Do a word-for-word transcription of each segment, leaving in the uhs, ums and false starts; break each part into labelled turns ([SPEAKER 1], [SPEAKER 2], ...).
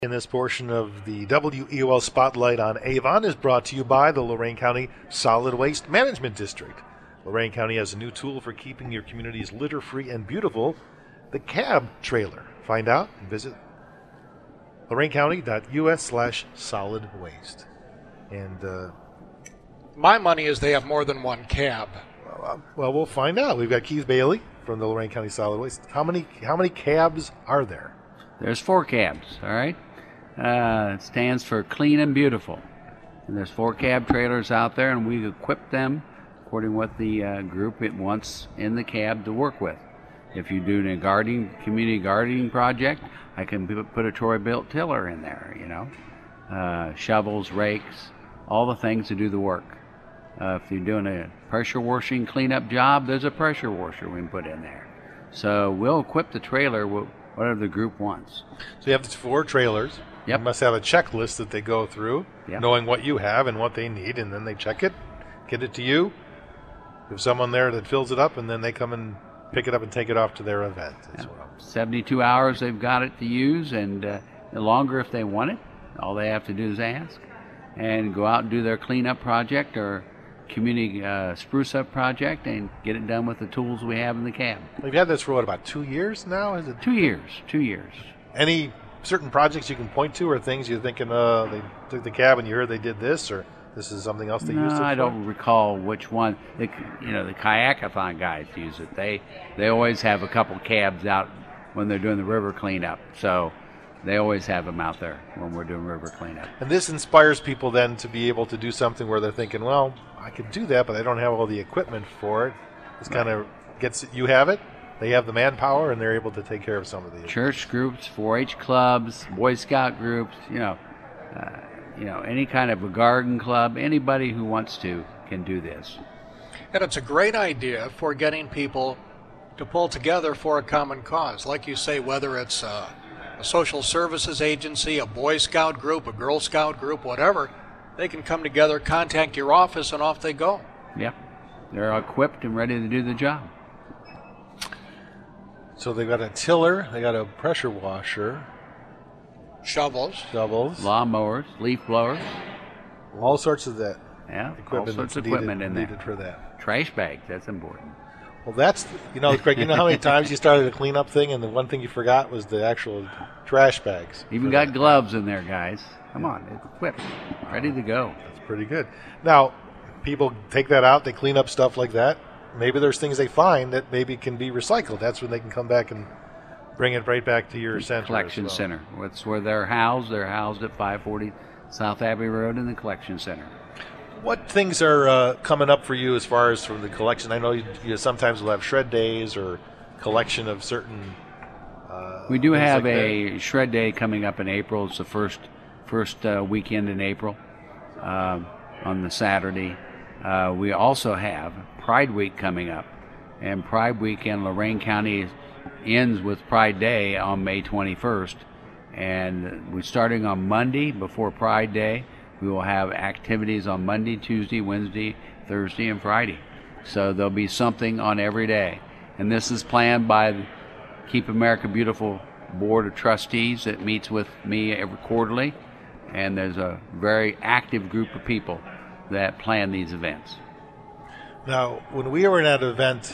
[SPEAKER 1] In this portion of the W E O L Spotlight on Avon is brought to you by the Lorain County Solid Waste Management District. Lorain County has a new tool for keeping your communities litter-free and beautiful, the cab trailer. Find out and visit loraincounty.us slash solid waste. And, uh,
[SPEAKER 2] My money is they have more than one cab.
[SPEAKER 1] well, well, we'll find out. We've got Keith Bailey from the Lorain County Solid Waste. How many, how many cabs are there?
[SPEAKER 3] There's four cabs, all right? Uh, it stands for Clean and Beautiful. And there's four cab trailers out there, and we equip them according to what the uh, group it wants in the cab to work with. If you do a gardening, community gardening project, I can put a Troy-built tiller in there, you know. Uh, shovels, rakes, all the things to do the work. Uh, if you're doing a pressure washing cleanup job, there's a pressure washer we can put in there. So we'll equip the trailer with whatever the group wants.
[SPEAKER 1] So you have these four trailers.
[SPEAKER 3] Yep.
[SPEAKER 1] You must have a checklist that they go through,
[SPEAKER 3] Yep.
[SPEAKER 1] knowing what you have and what they need, and then they check it, get it to you. There's someone there that fills it up, and then they come and pick it up and take it off to their event as
[SPEAKER 3] Yep.
[SPEAKER 1] well.
[SPEAKER 3] seventy-two hours they've got it to use, and uh, longer if they want it. All they have to do is ask and go out and do their cleanup project or community uh, spruce up project and get it done with the tools we have in the cab.
[SPEAKER 1] We've had this for, what, about two years now? Is it
[SPEAKER 3] Two years, two years.
[SPEAKER 1] any certain projects you can point to or things you're thinking, uh, they took the cab and you heard they did this, or this is something else they
[SPEAKER 3] No,
[SPEAKER 1] used it for?
[SPEAKER 3] I don't recall which one. The, you know, the kayakathon guys use it. They they always have a couple cabs out when they're doing the river cleanup. So they always have them out there when we're doing river cleanup.
[SPEAKER 1] And this inspires people then to be able to do something where they're thinking, well, I could do that, but I don't have all the equipment for it. This kind of gets, you have it, they have the manpower, and they're able to take care of some of the
[SPEAKER 3] Church groups, four H clubs, Boy Scout groups, you know, uh, you know, any kind of a garden club, anybody who wants to can do this.
[SPEAKER 2] And it's a great idea for getting people to pull together for a common cause. Like you say, whether it's a, a social services agency, a Boy Scout group, a Girl Scout group, whatever, they can come together, contact your office, and off they go.
[SPEAKER 3] Yep, they're equipped and ready to do the job.
[SPEAKER 1] So they've got a tiller, they got a pressure washer,
[SPEAKER 2] Shovels.
[SPEAKER 1] shovels,
[SPEAKER 3] Lawnmowers, leaf blowers,
[SPEAKER 1] all sorts of that
[SPEAKER 3] yeah,
[SPEAKER 1] equipment
[SPEAKER 3] all sorts
[SPEAKER 1] that's
[SPEAKER 3] of
[SPEAKER 1] needed,
[SPEAKER 3] equipment in there.
[SPEAKER 1] needed for that.
[SPEAKER 3] Trash bags, that's important.
[SPEAKER 1] Well, that's, you know, Craig, you know how many times you started a cleanup thing and the one thing you forgot was the actual trash bags?
[SPEAKER 3] Even
[SPEAKER 1] for
[SPEAKER 3] got
[SPEAKER 1] that.
[SPEAKER 3] gloves in there, guys. Come on, it's equipped, ready to go.
[SPEAKER 1] That's pretty good. Now, people take that out, they clean up stuff like that. Maybe there's things they find that maybe can be recycled. That's when they can come back and bring it right back to your center.
[SPEAKER 3] Collection
[SPEAKER 1] as well.
[SPEAKER 3] center. That's where they're housed. They're housed at five forty South Abbey Road in the collection center.
[SPEAKER 1] What things are uh, coming up for you as far as from the collection? I know you, you sometimes will have shred days or collection of certain. Uh,
[SPEAKER 3] We do
[SPEAKER 1] things
[SPEAKER 3] have
[SPEAKER 1] like
[SPEAKER 3] a shred day coming up in April. It's the first first uh, weekend in April um, on the Saturday. Uh, we also have Pride Week coming up, and Pride Week in Lorain County ends with Pride Day on May twenty-first. And we're starting on Monday before Pride Day. We will have activities on Monday, Tuesday, Wednesday, Thursday, and Friday. So there'll be something on every day. And this is planned by the Keep America Beautiful Board of Trustees that meets with me every quarterly. And there's a very active group of people that plan these events.
[SPEAKER 1] Now, when we were at an event,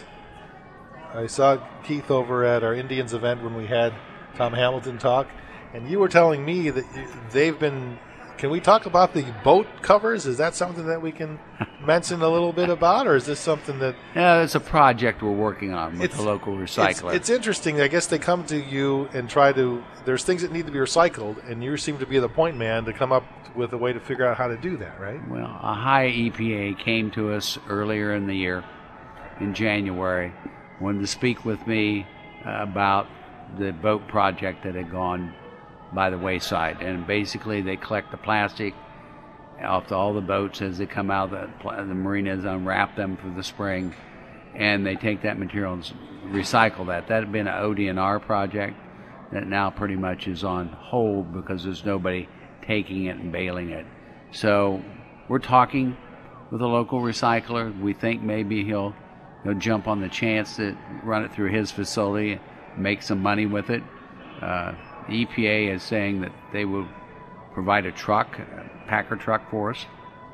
[SPEAKER 1] I saw Keith over at our Indians event when we had Tom Hamilton talk, and you were telling me that you- they've been. Can we talk about the boat covers? Is that something that we can mention a little bit about, or is this something that
[SPEAKER 3] Yeah, it's a project we're working on with
[SPEAKER 1] It's-
[SPEAKER 3] the local
[SPEAKER 1] it's,
[SPEAKER 3] recycler.
[SPEAKER 1] it's interesting? I guess they come to you and try to. There's things that need to be recycled, and you seem to be the point man to come up with a way to figure out how to do that, right?
[SPEAKER 3] Well, a high E P A came to us earlier in the year, in January, wanted to speak with me uh, about the boat project that had gone by the wayside. And basically, they collect the plastic off all the boats as they come out of the, pl- the marinas, unwrap them for the spring, and they take that material and s- recycle that. That had been an O D N R project that now pretty much is on hold because there's nobody taking it and bailing it. So we're talking with a local recycler. We think maybe he'll he'll jump on the chance to run it through his facility, make some money with it. Uh, the E P A is saying that they will provide a truck, a Packer truck for us,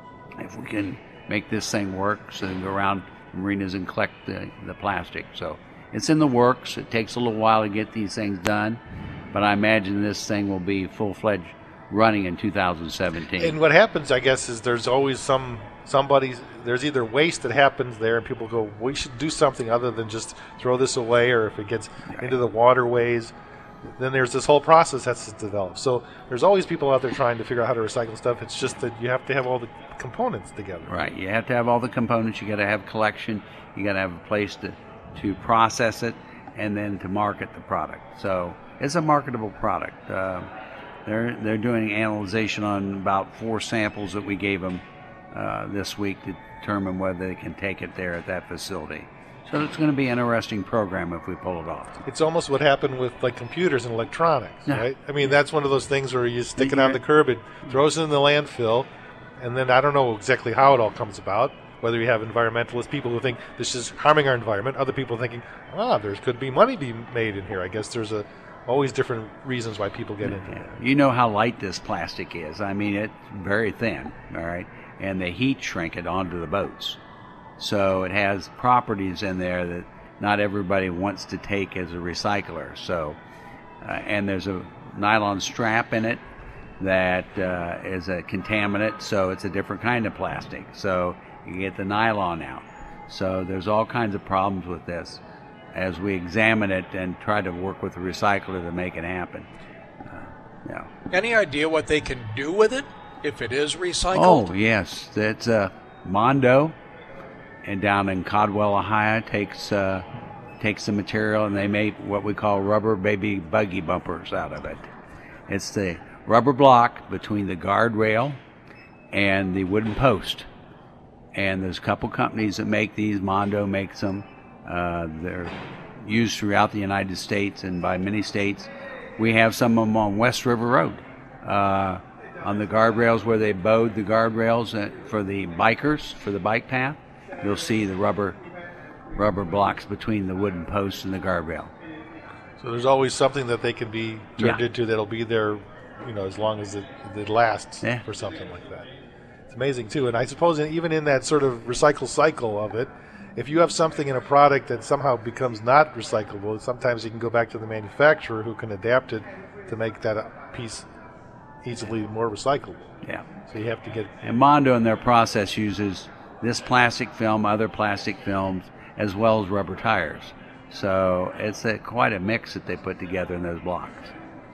[SPEAKER 3] if we can make this thing work, so they can go around marinas and collect the, the plastic. So it's in the works. It takes a little while to get these things done, but I imagine this thing will be full-fledged running in two thousand seventeen.
[SPEAKER 1] And what happens, I guess, is there's always some somebody, there's either waste that happens there and people go, we should do something other than just throw this away, or if it gets right. into the waterways, then there's this whole process that's developed. So there's always people out there trying to figure out how to recycle stuff. It's just that you have to have all the components together.
[SPEAKER 3] Right. You have to have all the components. You got to have collection. You got to have a place to, to process it and then to market the product. So it's a marketable product. Uh, they're they're doing analyzation on about four samples that we gave them uh, this week to determine whether they can take it there at that facility. So it's going to be an interesting program if we pull it off.
[SPEAKER 1] It's almost what happened with like computers and electronics,
[SPEAKER 3] yeah.
[SPEAKER 1] right? I mean, that's one of those things where you stick it on the curb, it throws it in the landfill, and then I don't know exactly how it all comes about, whether you have environmentalists, people who think this is harming our environment, other people thinking, ah, there could be money being made in here. I guess there's a always different reasons why people get into
[SPEAKER 3] yeah.
[SPEAKER 1] it.
[SPEAKER 3] You know how light this plastic is. I mean, it's very thin, all right? And they heat shrink it onto the boats. So it has properties in there that not everybody wants to take as a recycler. So, uh, and there's a nylon strap in it that uh, is a contaminant, so it's a different kind of plastic. So you get the nylon out. So there's all kinds of problems with this as we examine it and try to work with the recycler to make it happen. Uh, yeah.
[SPEAKER 2] Any idea what they can do with it if it is recycled?
[SPEAKER 3] Oh, yes. That's uh, Mondo. And down in Caldwell, Ohio, takes uh, takes the material and they make what we call rubber baby buggy bumpers out of it. It's the rubber block between the guardrail and the wooden post. And there's a couple companies that make these. Mondo makes them. Uh, they're used throughout the United States and by many states. We have some of them on West River Road, uh, on the guardrails where they bowed the guardrails for the bikers, for the bike path. You'll see the rubber rubber blocks between the wooden posts and the guardrail.
[SPEAKER 1] So there's always something that they can be turned
[SPEAKER 3] yeah.
[SPEAKER 1] into that'll be there, you know, as long as it, it lasts
[SPEAKER 3] yeah.
[SPEAKER 1] for something like that. It's amazing too. And I suppose even in that sort of recycle cycle of it, if you have something in a product that somehow becomes not recyclable, sometimes you can go back to the manufacturer who can adapt it to make that piece easily more recyclable.
[SPEAKER 3] Yeah.
[SPEAKER 1] So you have to get.
[SPEAKER 3] And Mondo in their process uses this plastic film, other plastic films, as well as rubber tires. So it's a, quite a mix that they put together in those blocks.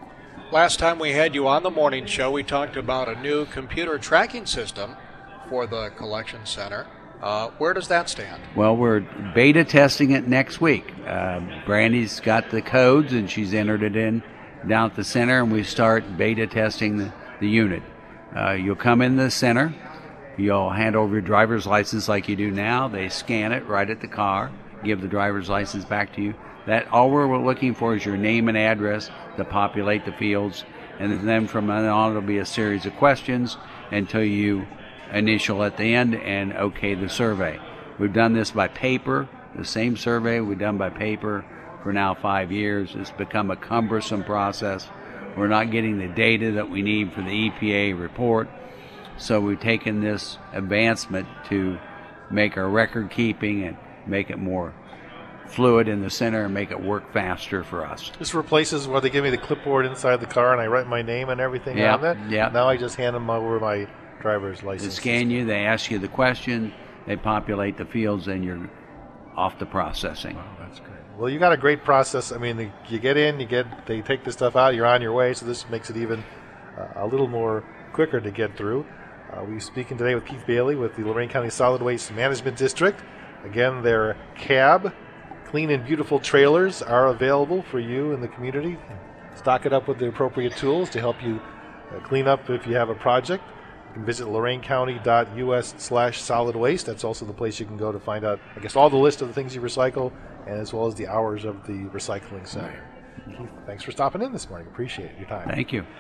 [SPEAKER 2] Last time we had you on the morning show, we talked about a new computer tracking system for the collection center. Uh, where does that stand?
[SPEAKER 3] Well, we're beta testing it next week. Uh, Brandy's got the codes and she's entered it in down at the center, and we start beta testing the, the unit. Uh, you'll come in the center. You'll hand over your driver's license like you do now. They scan it right at the car, give the driver's license back to you. That all we're looking for is your name and address to populate the fields, and then from then on it'll be a series of questions until you initial at the end and okay the survey. We've done this by paper, the same survey we've done by paper for now five years. It's become a cumbersome process. We're not getting the data that we need for the E P A report. So we've taken this advancement to make our record keeping and make it more fluid in the center and make it work faster for us.
[SPEAKER 1] This replaces where they give me the clipboard inside the car and I write my name and everything
[SPEAKER 3] yep,
[SPEAKER 1] on it.
[SPEAKER 3] Yep.
[SPEAKER 1] Now I just hand them over my driver's license.
[SPEAKER 3] They scan you, they ask you the question, they populate the fields, and you're off to processing.
[SPEAKER 1] Wow, that's great. Well, you got a great process. I mean, you get in, you get, they take the stuff out, you're on your way, so this makes it even uh, a little more quicker to get through. Uh, we're speaking today with Keith Bailey with the Lorain County Solid Waste Management District. Again, their cab, clean and beautiful trailers are available for you in the community. Stock it up with the appropriate tools to help you uh, clean up if you have a project. You can visit loraincounty.us slash solid waste. That's also the place you can go to find out, I guess, all the list of the things you recycle, and as well as the hours of the recycling center. Keith, thanks for stopping in this morning. Appreciate your time.
[SPEAKER 3] Thank you.